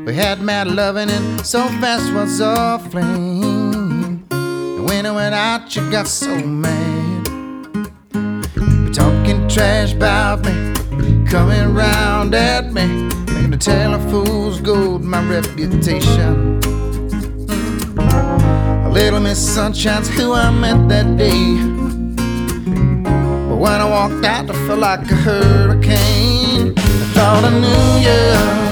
We had mad loving and so fast was our flame. And when it went out, you got so mad. You're talking trash about me, coming round at me, making the tale of fools gold my reputation. A little Miss Sunshine's who I met that day. But when I walked out, I felt like a hurricane. I thought I knew you,